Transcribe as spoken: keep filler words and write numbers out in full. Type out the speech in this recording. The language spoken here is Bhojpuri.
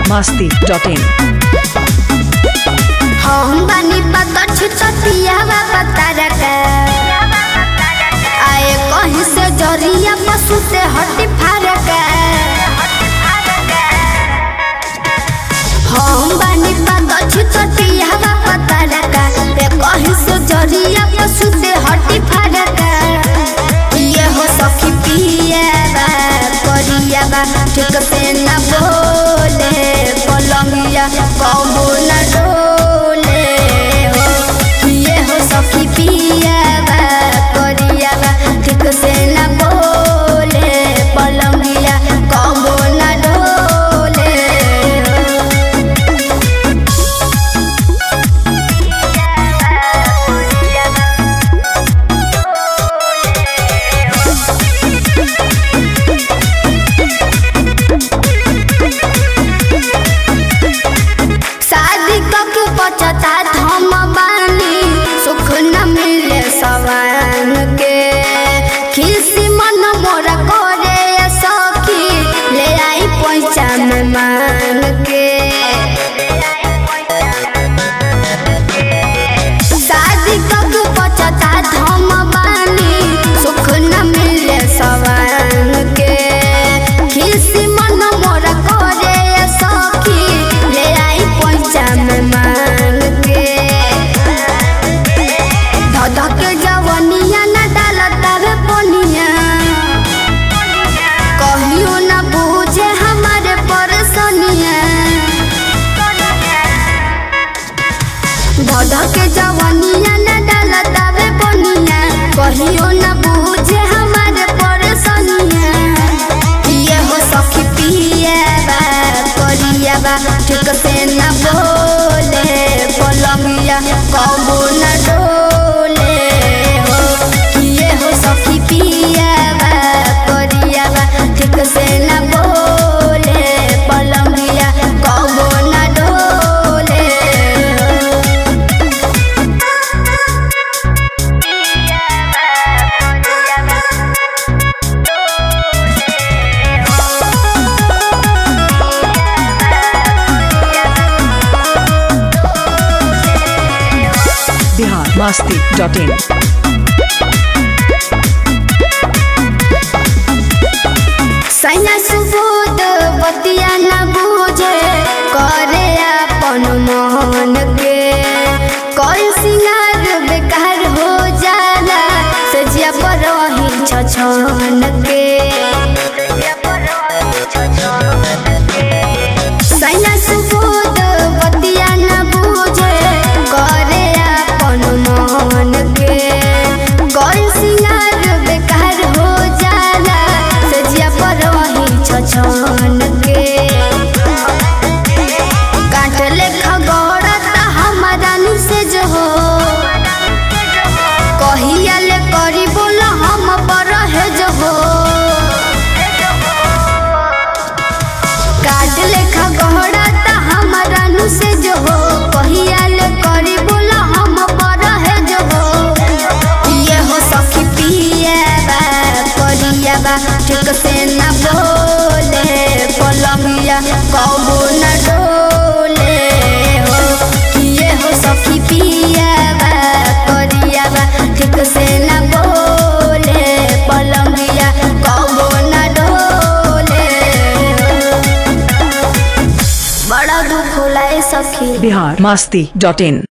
masti dot in. हम बानी पता छुटिया पता रखा आए कहीं से जरिया पशु से हटी फारक हम बानी पता छुटिया पता रखा कहीं से जरिया पशु से हटी फारक ये हो सखी पिया करिया ठीक से न बोले पलंगिया कबो न डोले सखी पिया करिया ठीक से न बोले पलंगिया कबो न डोले शादी कके पचता हम बानी सुख न मिले सवान के खिसी मन मोरा करे सखी ले आई पैसा में मान के शादी कके पचता हम बानी सुख न मिले सवान के खिसी मन मोरा करे सखी ले आई पैसा में मान के धक जवनिया न डालता वे पोनिया कहियो न बूझे हमारे परेशानिया धक जवनिया न डालता वे पोनिया कहियो न बूझे हमारे परेशानिया ये हो सखी पिया करिया ठीक से न बोले पलंगिया कबो न डोले सखी पिया करिया ठीक से न बोले पलंगिया कबो न डोले Bihar masti dot in. सैना सुबोध बतिया न बूझे करे अपन मोहन के कोई सिंगार बेकार हो जाला सजिया पर रही छछन के सैना सुबोध बतिया न बूझे करे अपन मोहन के कोई सिंगार बेकार हो जाला छन के काट लेखा गौरता हमारा से जो हो कहिया ले करी बोला हम पर है जो हो काट लेखा गौरता हमारा से जो हो कहिया ले करी बोला हम पर है जो हो ये हो सखी पिया करिया ठीक से न बोले पलंगिया कबो न डोले ये हो सखी पिया करिया ठीक से न बोले पलंगिया कबो न डोले बड़ा दुख होला सखी Bihar masti dot in.